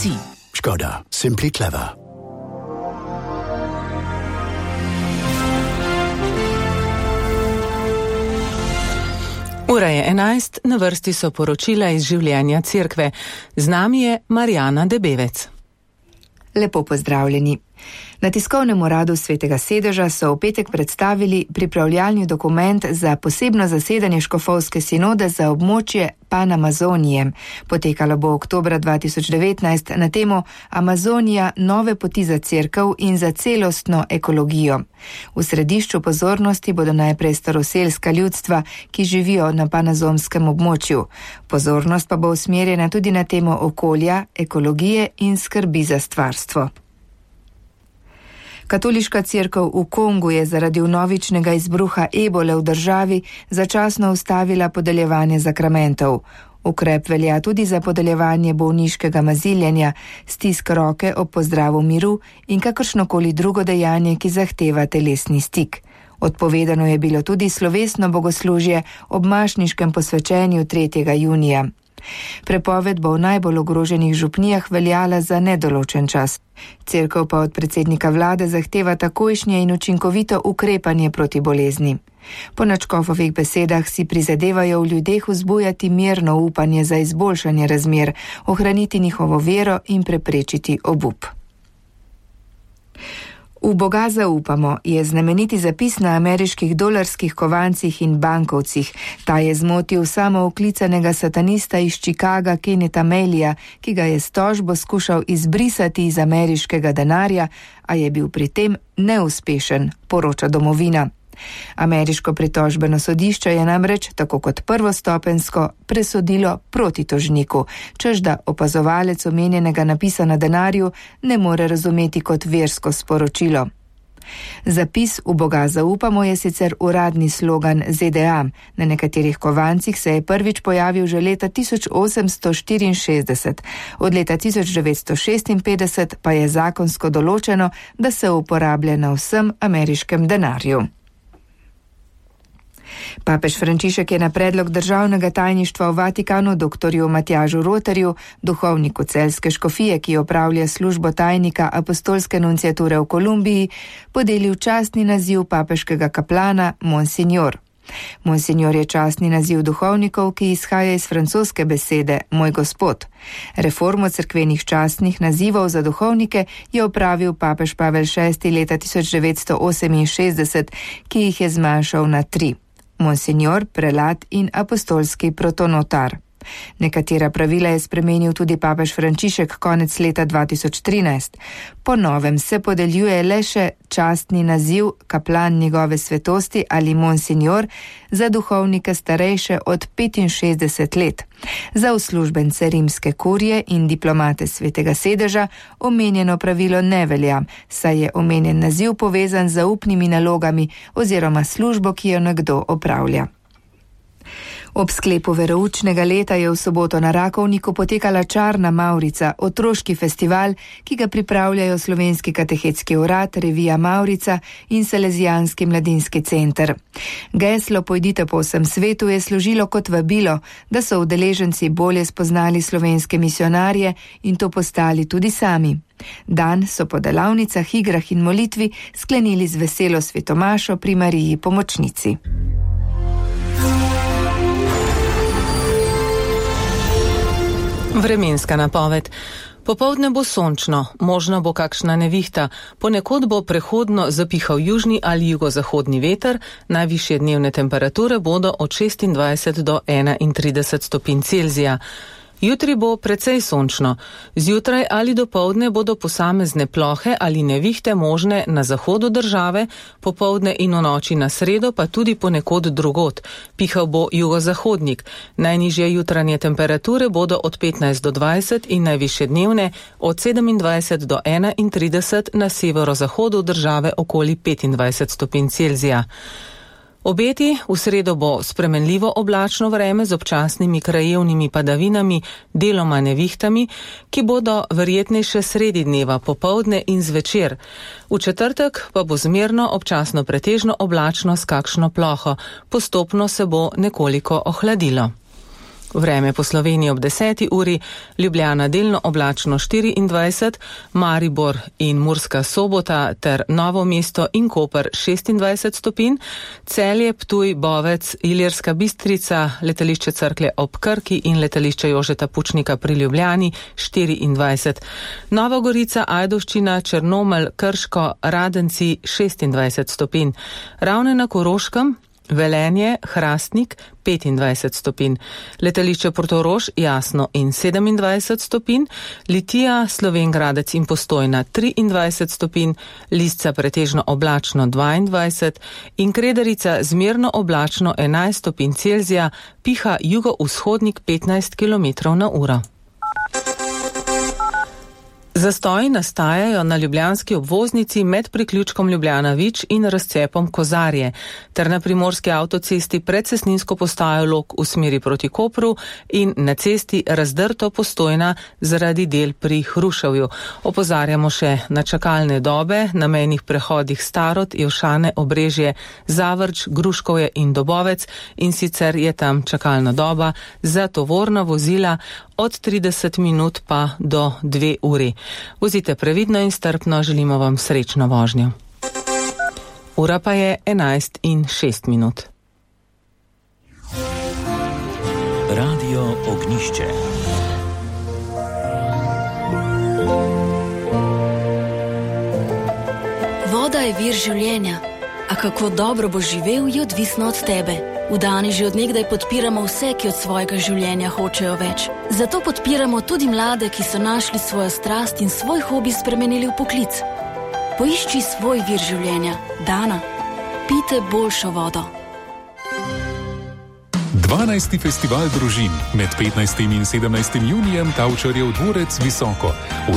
ti. Škoda, simply clever. Ura je 11, na vrsti so poročila iz življenja cerkve. Z nami je Marjana Debevec. Lepo pozdravljeni. Na tiskovnem uradu Svetega sedeža so v petek predstavili pripravljalni dokument za posebno zasedanje škofovske sinode za območje Panamazonije. Potekalo bo oktobra 2019 na temo Amazonija, nove poti za cerkev in za celostno ekologijo. V središču pozornosti bodo najprej staroselska ljudstva, ki živijo na panamazonskem območju. Pozornost pa bo usmerjena tudi na temo okolja, ekologije in skrbi za stvarstvo. Katoliška cerkev v Kongu je zaradi vnovičnega izbruha ebole v državi začasno ustavila podeljevanje zakramentov. Ukrep velja tudi za podeljevanje bolniškega maziljenja, stisk roke ob pozdravu miru in kakršnokoli drugo dejanje, ki zahteva telesni stik. Odpovedano je bilo tudi slovesno bogoslužje ob mašniškem posvečenju 3. junija. Prepoved bo v najbolj ogroženih župnijah veljala za nedoločen čas. Cerkev pa od predsednika vlade zahteva takojšnje in učinkovito ukrepanje proti bolezni. Po nadškofovih besedah si prizadevajo v ljudeh vzbujati mirno upanje za izboljšanje razmer, ohraniti njihovo vero in preprečiti obup. V Boga zaupamo je znameniti zapis na ameriških dolarskih kovancih in bankovcih. Ta je zmotil samooklicanega satanista iz Chicaga Kennetha Mailija, ki ga je s tožbo skušal izbrisati iz ameriškega denarja, a je bil pri tem neuspešen, poroča Domovina. Ameriško pritožbeno sodišče je namreč, tako kot prvostopenjsko, presodilo proti tožniku, čež da opazovalec omenjenega napisa na denarju ne more razumeti kot versko sporočilo. Zapis v Boga zaupamo je sicer uradni slogan ZDA. Na nekaterih kovancih se je prvič pojavil že leta 1864. Od leta 1956 pa je zakonsko določeno, da se uporablja na vsem ameriškem denarju. Papež Frančišek je na predlog državnega tajništva v Vatikanu dr. Matjažu Rotarju, duhovniku Celjske škofije, ki opravlja službo tajnika apostolske nunciature v Kolumbiji, podelil častni naziv papeškega kaplana Monsignor. Monsignor je častni naziv duhovnikov, ki izhaja iz francoske besede moj gospod. Reformo cerkvenih častnih nazivov za duhovnike je opravil papež Pavel VI leta 1968, ki jih je zmanjšal na 3. Monsignor, prelat in apostolski protonotar. Nekatera pravila je spremenil tudi papež Frančišek konec leta 2013. Po novem se podeljuje le še častni naziv kaplan njegove svetosti ali monsignor za duhovnike starejše od 65 let. Za uslužbence rimske kurije in diplomate Svetega sedeža omenjeno pravilo ne velja, saj je omenjen naziv povezan z zaupnimi nalogami oziroma službo, ki jo nekdo opravlja. Ob sklepu veroučnega leta je v soboto na Rakovniku potekala Čarna Mavrica, otroški festival, ki ga pripravljajo Slovenski katehetski urad, revija Mavrica in Salezijanski mladinski center. Geslo Pojdite po vsem svetu je služilo kot vabilo, da so udeleženci bolje spoznali slovenske misionarje in to postali tudi sami. Dan so po delavnicah, igrah in molitvi sklenili z veselo svetomašo pri Mariji Pomočnici. Vremenska napoved. Popoldne bo sončno, možno bo kakšna nevihta, ponekod bo prehodno zapihal južni ali jugozahodni veter, najvišje dnevne temperature bodo od 26 do 31 stopinj Celzija. Jutri bo precej sončno. Zjutraj ali dopoldne bodo posamezne plohe ali nevihte možne na zahodu države, popoldne in v noči na sredo pa tudi ponekod drugod. Pihal bo jugozahodnik. Najnižje jutranje temperature bodo od 15 do 20 in najvišje dnevne od 27 do 31 na severozahodu države okoli 25 stopinj Celzija. Obeti: v sredo bo spremenljivo oblačno vreme z občasnimi krajevnimi padavinami, deloma nevihtami, ki bodo verjetnejše sredi dneva, popoldne in zvečer. V četrtek pa bo zmerno občasno pretežno oblačno s kakšno ploho, postopno se bo nekoliko ohladilo. Vreme po Sloveniji ob 10. uri, Ljubljana delno oblačno 24, Maribor in Murska Sobota ter Novo mesto in Koper 26 stopinj, Celje, Ptuj, Bovec, Ilirska Bistrica, letališče Cerklje ob Krki in letališče Jožeta Pučnika pri Ljubljani 24, Nova Gorica, Ajdovščina, Črnomelj, Krško, Radenci 26 stopinj, Ravne na Koroškem, Velenje, Hrastnik 25 stopinj, letališče Portorož, Jasno in 27 stopinj, Litija, Slovenj Gradec in Postojna 23 stopinj, Lisca pretežno oblačno 22 in Kredarica zmerno oblačno 11 stopinj Celzija, piha jugovzhodnik 15 km/h. Zastoji nastajajo na ljubljanski obvoznici med priključkom Ljubljana-Vič in razcepom Kozarje, ter na primorski avtocesti pred cestninsko postajo Log v smeri proti Kopru in na cesti Razdrto-Postojna zaradi del pri Hruševju. Opozarjamo še na čakalne dobe na mejnih prehodih Starod, Jevšane, Obrežje, Zavrč, Gruškovje in Dobovec, in sicer je tam čakalna doba za tovorna vozila od 30 minut pa do 2 uri. Vozite previdno in strpno, želimo vam srečno vožnjo. Ura pa je 11:06. Radio Ognišče. Voda je vir življenja, a kako dobro bo živel, je odvisno od tebe. V Dani že od nekdaj podpiramo vse, ki od svojega življenja hočejo več. Zato podpiramo tudi mlade, ki so našli svojo strast in svoj hobi spremenili v poklic. Poišči svoj vir življenja. Dana. Pijte boljšo vodo. 12. festival družin med 15. in 17. junijem Tavčarjev dvorec Visoko.